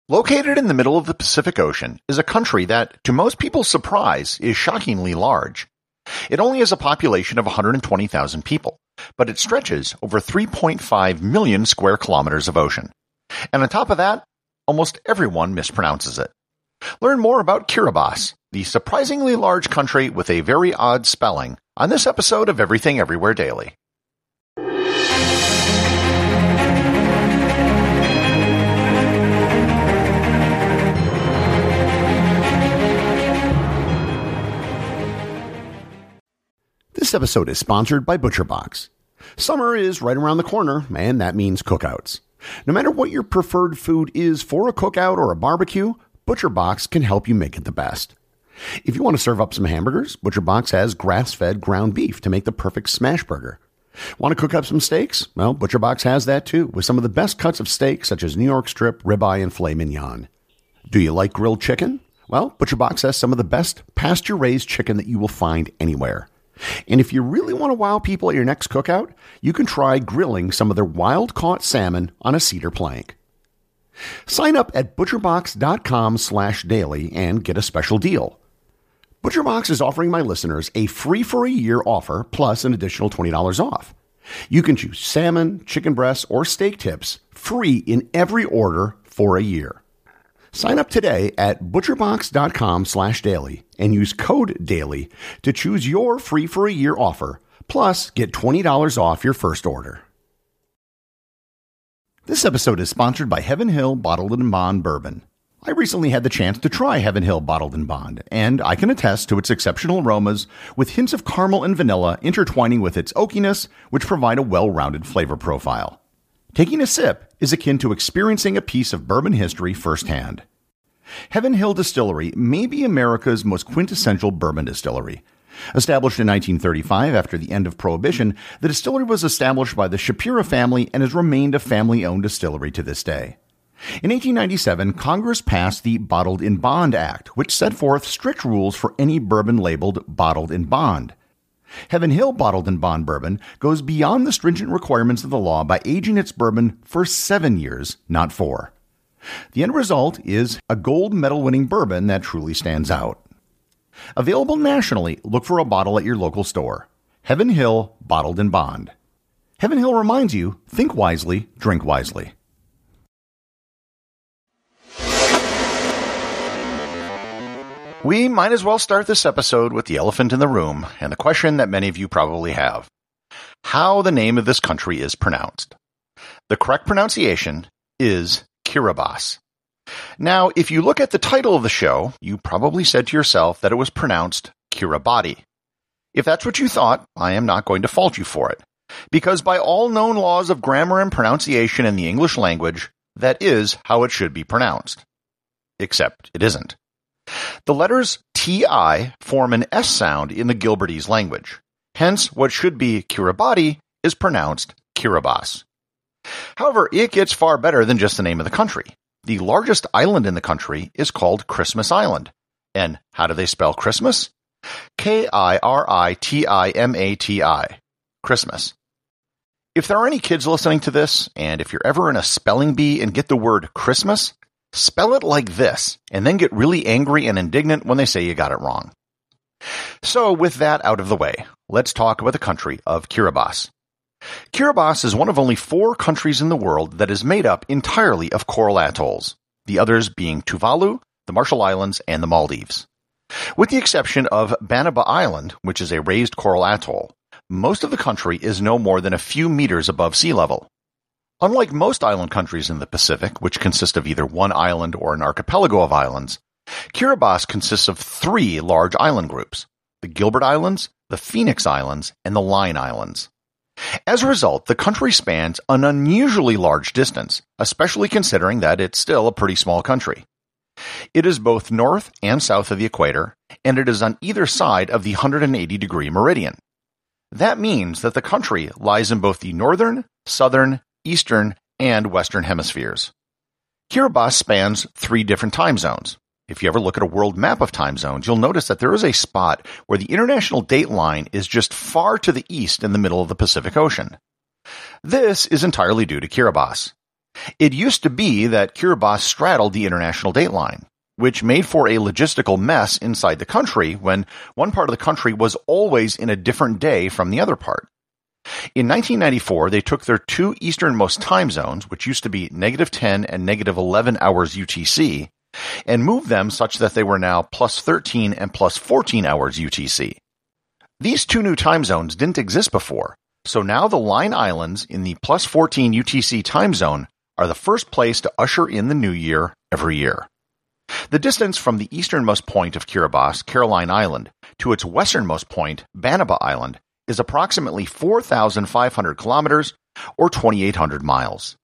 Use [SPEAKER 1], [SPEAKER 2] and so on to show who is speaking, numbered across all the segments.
[SPEAKER 1] Located in the middle of the Pacific Ocean is a country that, to most people's surprise, is shockingly large. It only has a population of 120,000 people, but it stretches over 3.5 million square kilometers of ocean. And on top of that, almost everyone mispronounces it. Learn more about Kiribati, the surprisingly large country with a very odd spelling, on this episode of Everything Everywhere Daily. This episode is sponsored by ButcherBox. Summer is right around the corner, and that means cookouts. No matter what your preferred food is for a cookout or a barbecue, ButcherBox can help you make it the best. If you want to serve up some hamburgers, ButcherBox has grass-fed ground beef to make the perfect smash burger. Want to cook up some steaks? Well, ButcherBox has that too, with some of the best cuts of steak such as New York strip, ribeye, and filet mignon. Do you like grilled chicken? Well, ButcherBox has some of the best pasture-raised chicken that you will find anywhere. And if you really want to wow people at your next cookout, you can try grilling some of their wild-caught salmon on a cedar plank. Sign up at butcherbox.com/daily and get a special deal. ButcherBox is offering my listeners a free-for-a-year offer plus an additional $20 off. You can choose salmon, chicken breasts, or steak tips free in every order for a year. Sign up today at butcherbox.com/daily and use code DAILY to choose your free-for-a-year offer, plus get $20 off your first order. This episode is sponsored by Heaven Hill Bottled & Bond Bourbon. I recently had the chance to try Heaven Hill Bottled & Bond, and I can attest to its exceptional aromas with hints of caramel and vanilla intertwining with its oakiness, which provide a well-rounded flavor profile. Taking a sip is akin to experiencing a piece of bourbon history firsthand. Heaven Hill Distillery may be America's most quintessential bourbon distillery. Established in 1935 after the end of Prohibition, the distillery was established by the Shapiro family and has remained a family-owned distillery to this day. In 1897, Congress passed the Bottled in Bond Act, which set forth strict rules for any bourbon labeled Bottled in Bond. Heaven Hill Bottled in Bond Bourbon goes beyond the stringent requirements of the law by aging its bourbon for 7 years, not 4. The end result is a gold medal-winning bourbon that truly stands out. Available nationally, look for a bottle at your local store. Heaven Hill Bottled in Bond. Heaven Hill reminds you, think wisely, drink wisely. We might as well start this episode with the elephant in the room and the question that many of you probably have. How the name of this country is pronounced. The correct pronunciation is Kiribati. Now, if you look at the title of the show, you probably said to yourself that it was pronounced Kiribati. If that's what you thought, I am not going to fault you for it, because by all known laws of grammar and pronunciation in the English language, that is how it should be pronounced. Except it isn't. The letters TI form an S sound in the Gilbertese language. Hence, what should be Kiribati is pronounced Kiribati. However, it gets far better than just the name of the country. The largest island in the country is called Christmas Island. And how do they spell Christmas? K-I-R-I-T-I-M-A-T-I. Christmas. If there are any kids listening to this, and if you're ever in a spelling bee and get the word Christmas, spell it like this, and then get really angry and indignant when they say you got it wrong. So, with that out of the way, let's talk about the country of Kiribati. Kiribati is one of only 4 countries in the world that is made up entirely of coral atolls, the others being Tuvalu, the Marshall Islands, and the Maldives. With the exception of Banaba Island, which is a raised coral atoll, most of the country is no more than a few meters above sea level. Unlike most island countries in the Pacific, which consist of either one island or an archipelago of islands, Kiribati consists of 3 large island groups: the Gilbert Islands, the Phoenix Islands, and the Line Islands. As a result, the country spans an unusually large distance, especially considering that it's still a pretty small country. It is both north and south of the equator, and it is on either side of the 180-degree meridian. That means that the country lies in both the northern, southern, eastern, and western hemispheres. Kiribati spans 3 different time zones. If you ever look at a world map of time zones, you'll notice that there is a spot where the international date line is just far to the east in the middle of the Pacific Ocean. This is entirely due to Kiribati. It used to be that Kiribati straddled the international date line, which made for a logistical mess inside the country when one part of the country was always in a different day from the other part. In 1994, they took their two easternmost time zones, which used to be -10 and -11 hours UTC, and moved them such that they were now +13 and +14 hours UTC. These two new time zones didn't exist before, so now the Line Islands in the +14 UTC time zone are the first place to usher in the new year every year. The distance from the easternmost point of Kiribati, Caroline Island, to its westernmost point, Banaba Island, is approximately 4,500 kilometers or 2,800 miles.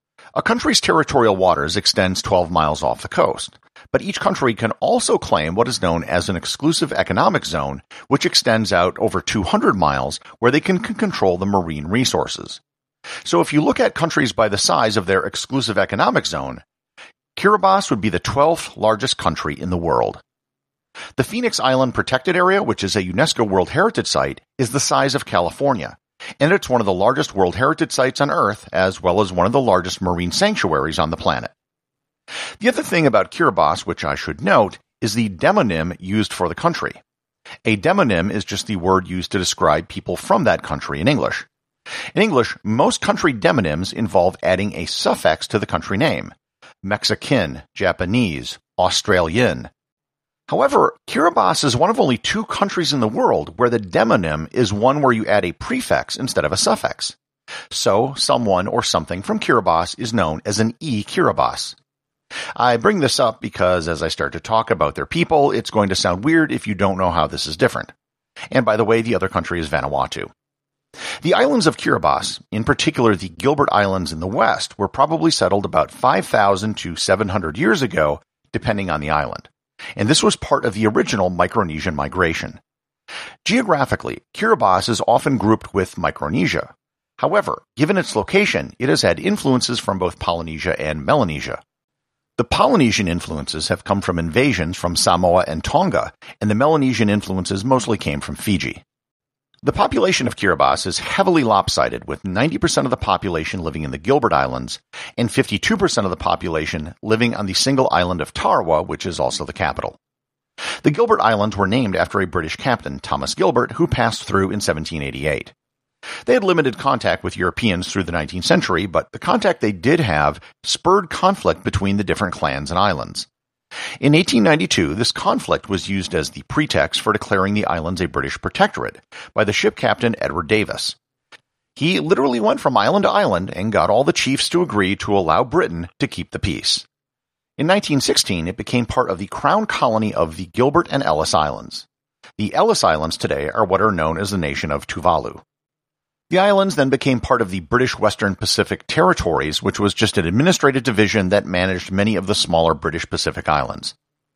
[SPEAKER 1] A country's territorial waters extends 12 miles off the coast, but each country can also claim what is known as an exclusive economic zone, which extends out over 200 miles where they can control the marine resources. So if you look at countries by the size of their exclusive economic zone, Kiribati would be the 12th largest country in the world. The Phoenix Island Protected Area, which is a UNESCO World Heritage Site, is the size of California, and it's one of the largest World Heritage Sites on Earth, as well as one of the largest marine sanctuaries on the planet. The other thing about Kiribati, which I should note, is the demonym used for the country. A demonym is just the word used to describe people from that country in English. In English, most country demonyms involve adding a suffix to the country name: Mexican, Japanese, Australian. However, Kiribati is one of only two countries in the world where the demonym is one where you add a prefix instead of a suffix. So, someone or something from Kiribati is known as an e-Kiribati. I bring this up because as I start to talk about their people, it's going to sound weird if you don't know how this is different. And by the way, the other country is Vanuatu. The islands of Kiribati, in particular the Gilbert Islands in the west, were probably settled about 5,000 to 700 years ago, depending on the island. And this was part of the original Micronesian migration. Geographically, Kiribati is often grouped with Micronesia. However, given its location, it has had influences from both Polynesia and Melanesia. The Polynesian influences have come from invasions from Samoa and Tonga, and the Melanesian influences mostly came from Fiji. The population of Kiribati is heavily lopsided, with 90% of the population living in the Gilbert Islands and 52% of the population living on the single island of Tarawa, which is also the capital. The Gilbert Islands were named after a British captain, Thomas Gilbert, who passed through in 1788. They had limited contact with Europeans through the 19th century, but the contact they did have spurred conflict between the different clans and islands. In 1892, this conflict was used as the pretext for declaring the islands a British protectorate by the ship captain Edward Davis. He literally went from island to island and got all the chiefs to agree to allow Britain to keep the peace. In 1916, it became part of the crown colony of the Gilbert and Ellice Islands. The Ellice Islands today are what are known as the nation of Tuvalu. The islands then became part of the British Western Pacific Territories, which was just an administrative division that managed many of the smaller British Pacific islands.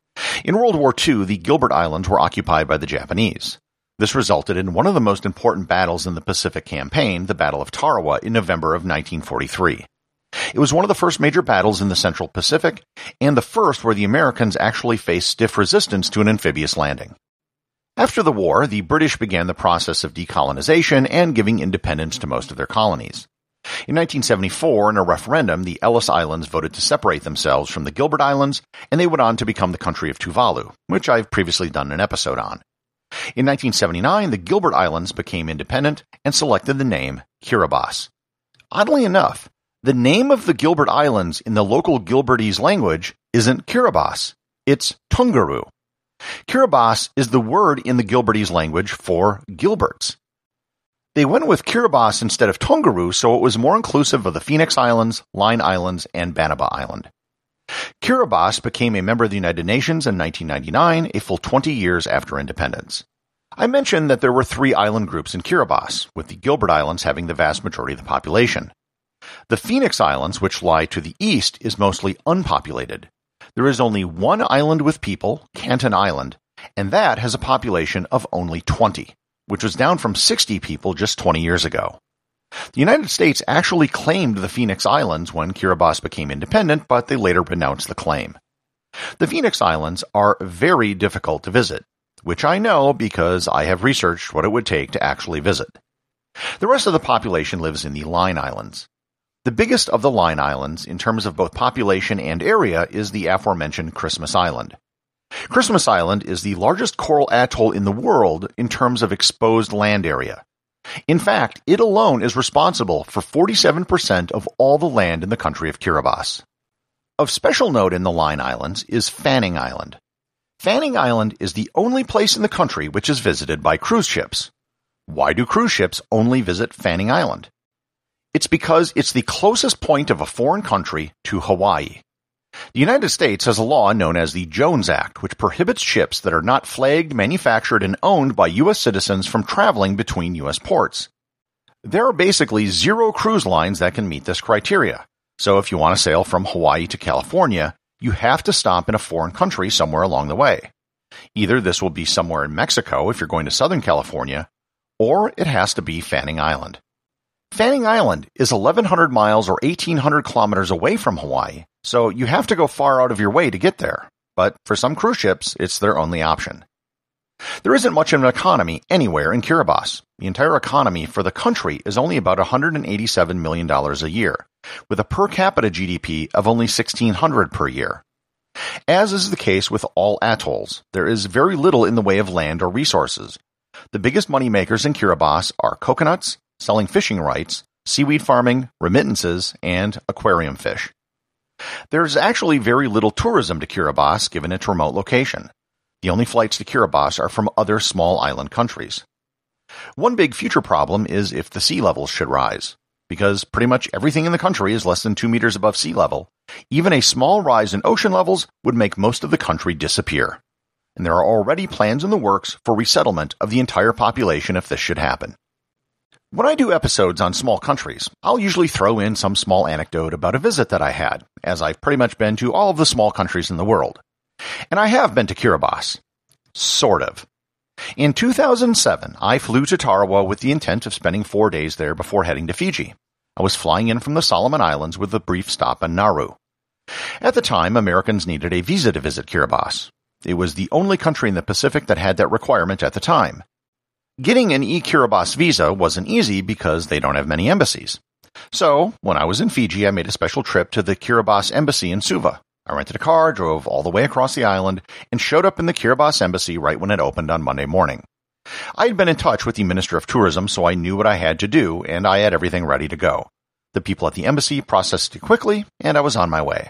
[SPEAKER 1] In World War II, the Gilbert Islands were occupied by the Japanese. This resulted in one of the most important battles in the Pacific Campaign, the Battle of Tarawa, in November of 1943. It was one of the first major battles in the Central Pacific, and the first where the Americans actually faced stiff resistance to an amphibious landing. After the war, the British began the process of decolonization and giving independence to most of their colonies. In 1974, in a referendum, the Ellice Islands voted to separate themselves from the Gilbert Islands, and they went on to become the country of Tuvalu, which I've previously done an episode on. In 1979, the Gilbert Islands became independent and selected the name Kiribati. Oddly enough, the name of the Gilbert Islands in the local Gilbertese language isn't Kiribati, it's Tunguroo. Kiribati is the word in the Gilbertese language for Gilberts. They went with Kiribati instead of Tunguroo, so it was more inclusive of the Phoenix Islands, Line Islands, and Banaba Island. Kiribati became a member of the United Nations in 1999, a full 20 years after independence. I mentioned that there were 3 island groups in Kiribati, with the Gilbert Islands having the vast majority of the population. The Phoenix Islands, which lie to the east, is mostly unpopulated. There is only one island with people, Canton Island, and that has a population of only 20, which was down from 60 people just 20 years ago. The United States actually claimed the Phoenix Islands when Kiribati became independent, but they later renounced the claim. The Phoenix Islands are very difficult to visit, which I know because I have researched what it would take to actually visit. The rest of the population lives in the Line Islands. The biggest of the Line Islands, in terms of both population and area, is the aforementioned Christmas Island. Christmas Island is the largest coral atoll in the world in terms of exposed land area. In fact, it alone is responsible for 47% of all the land in the country of Kiribati. Of special note in the Line Islands is Fanning Island. Fanning Island is the only place in the country which is visited by cruise ships. Why do cruise ships only visit Fanning Island? It's because it's the closest point of a foreign country to Hawaii. The United States has a law known as the Jones Act, which prohibits ships that are not flagged, manufactured, and owned by U.S. citizens from traveling between U.S. ports. There are basically 0 cruise lines that can meet this criteria. So if you want to sail from Hawaii to California, you have to stop in a foreign country somewhere along the way. Either this will be somewhere in Mexico if you're going to Southern California, or it has to be Fanning Island. Fanning Island is 1,100 miles or 1,800 kilometers away from Hawaii, so you have to go far out of your way to get there. But for some cruise ships, it's their only option. There isn't much of an economy anywhere in Kiribati. The entire economy for the country is only about $187 million a year, with a per capita GDP of only $1,600 per year. As is the case with all atolls, there is very little in the way of land or resources. The biggest moneymakers in Kiribati are coconuts, selling fishing rights, seaweed farming, remittances, and aquarium fish. There's actually very little tourism to Kiribati given its remote location. The only flights to Kiribati are from other small island countries. One big future problem is if the sea levels should rise. Because pretty much everything in the country is less than 2 meters above sea level, even a small rise in ocean levels would make most of the country disappear. And there are already plans in the works for resettlement of the entire population if this should happen. When I do episodes on small countries, I'll usually throw in some small anecdote about a visit that I had, as I've pretty much been to all of the small countries in the world. And I have been to Kiribati. Sort of. In 2007, I flew to Tarawa with the intent of spending 4 days there before heading to Fiji. I was flying in from the Solomon Islands with a brief stop in Nauru. At the time, Americans needed a visa to visit Kiribati. It was the only country in the Pacific that had that requirement at the time. Getting an e-Kiribati visa wasn't easy because they don't have many embassies. So, when I was in Fiji, I made a special trip to the Kiribati embassy in Suva. I rented a car, drove all the way across the island, and showed up in the Kiribati embassy right when it opened on Monday morning. I had been in touch with the Minister of Tourism, so I knew what I had to do, and I had everything ready to go. The people at the embassy processed it quickly, and I was on my way.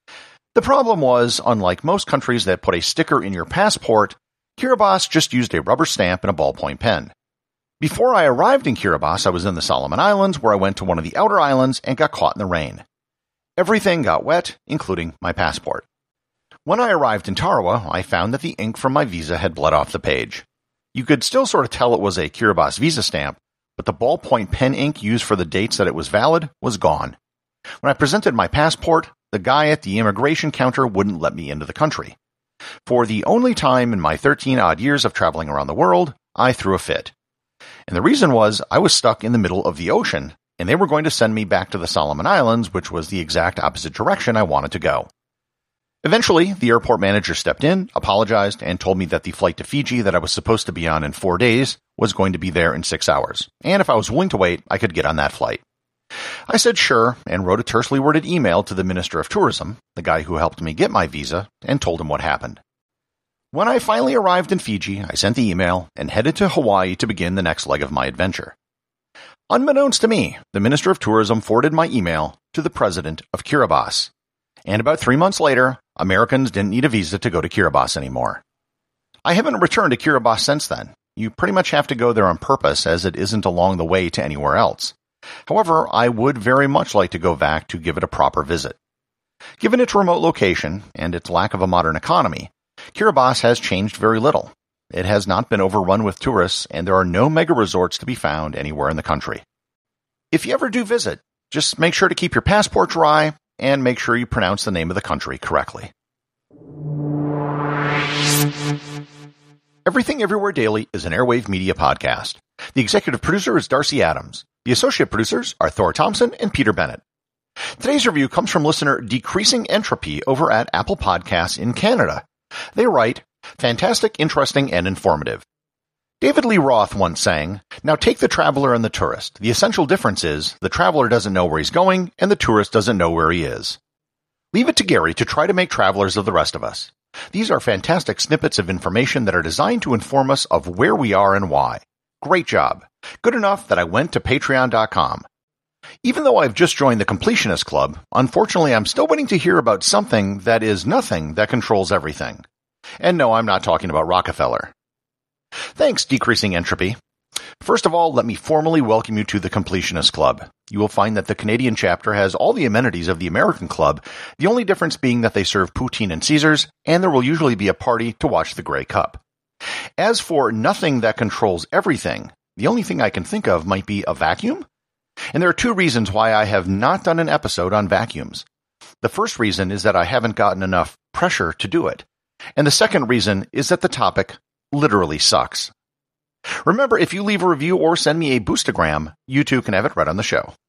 [SPEAKER 1] The problem was, unlike most countries that put a sticker in your passport, Kiribati just used a rubber stamp and a ballpoint pen. Before I arrived in Kiribati, I was in the Solomon Islands, where I went to one of the outer islands and got caught in the rain. Everything got wet, including my passport. When I arrived in Tarawa, I found that the ink from my visa had bled off the page. You could still sort of tell it was a Kiribati visa stamp, but the ballpoint pen ink used for the dates that it was valid was gone. When I presented my passport, the guy at the immigration counter wouldn't let me into the country. For the only time in my 13-odd years of traveling around the world, I threw a fit. And the reason was I was stuck in the middle of the ocean, and they were going to send me back to the Solomon Islands, which was the exact opposite direction I wanted to go. Eventually, the airport manager stepped in, apologized, and told me that the flight to Fiji that I was supposed to be on in 4 days was going to be there in 6 hours, and if I was willing to wait, I could get on that flight. I said sure, and wrote a tersely worded email to the Minister of Tourism, the guy who helped me get my visa, and told him what happened. When I finally arrived in Fiji, I sent the email and headed to Hawaii to begin the next leg of my adventure. Unbeknownst to me, the Minister of Tourism forwarded my email to the President of Kiribati. And about 3 months later, Americans didn't need a visa to go to Kiribati anymore. I haven't returned to Kiribati since then. You pretty much have to go there on purpose, as it isn't along the way to anywhere else. However, I would very much like to go back to give it a proper visit. Given its remote location and its lack of a modern economy, Kiribati has changed very little. It has not been overrun with tourists, and there are no mega resorts to be found anywhere in the country. If you ever do visit, just make sure to keep your passport dry and make sure you pronounce the name of the country correctly. Everything Everywhere Daily is an Airwave Media podcast. The executive producer is Darcy Adams. The associate producers are Thor Thompson and Peter Bennett. Today's review comes from listener Decreasing Entropy over at Apple Podcasts in Canada. They write, "Fantastic, interesting, and informative. David Lee Roth once sang, "Now take the traveler and the tourist. The essential difference is the traveler doesn't know where he's going and the tourist doesn't know where he is." Leave it to Gary to try to make travelers of the rest of us. These are fantastic snippets of information that are designed to inform us of where we are and why. Great job. Good enough that I went to patreon.com. Even though I've just joined the Completionist Club, unfortunately I'm still waiting to hear about something that is nothing that controls everything. And no, I'm not talking about Rockefeller. Thanks, Decreasing Entropy. First of all, let me formally welcome you to the Completionist Club. You will find that the Canadian chapter has all the amenities of the American club, the only difference being that they serve poutine and Caesars, and there will usually be a party to watch the Grey Cup. As for nothing that controls everything, the only thing I can think of might be a vacuum? And there are two reasons why I have not done an episode on vacuums. The first reason is that I haven't gotten enough pressure to do it. And the second reason is that the topic literally sucks. Remember, if you leave a review or send me a boostagram, you too can have it read on the show.